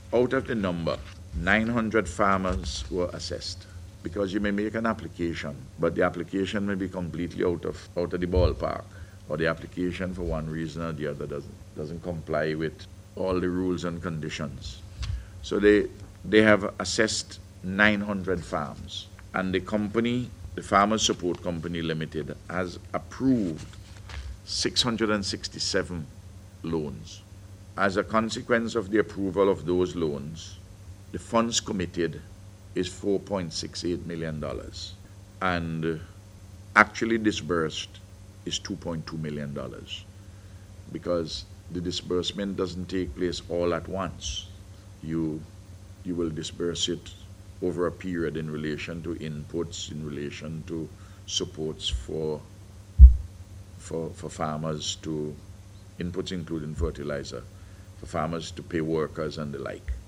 Out of the number, 900 farmers were assessed. Because you may make an application, but the application may be completely out of the ballpark, or the application for one reason or the other doesn't comply with all the rules and conditions. So they have assessed 900 farms, and the Farmers Support Company Limited, has approved 667 loans. As a consequence of the approval of those loans, the funds committed is $4.68 million, and actually disbursed is $2.2 million, because the disbursement doesn't take place all at once. You will disperse it over a period in relation to inputs, in relation to supports for farmers, to inputs including fertilizer, for farmers to pay workers and the like.